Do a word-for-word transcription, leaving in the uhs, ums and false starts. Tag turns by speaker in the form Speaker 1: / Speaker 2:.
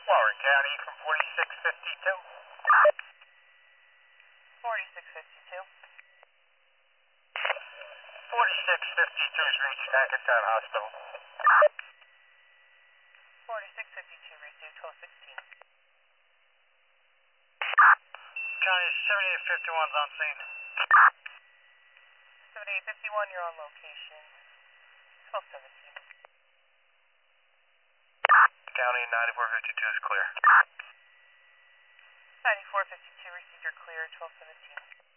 Speaker 1: Warren County from forty-six fifty-two.
Speaker 2: forty-six fifty-two.
Speaker 1: forty-six fifty-two is reached Hackettstown Hospital.
Speaker 2: forty-six fifty-two, receive twelve sixteen.
Speaker 1: County seventy-eight fifty-one's on scene.
Speaker 2: seventy-eight fifty-one, you're on location. twelve seventeen.
Speaker 1: County ninety-four fifty-two is clear.
Speaker 2: ninety-four fifty-two, receive your clear, twelve seventeen.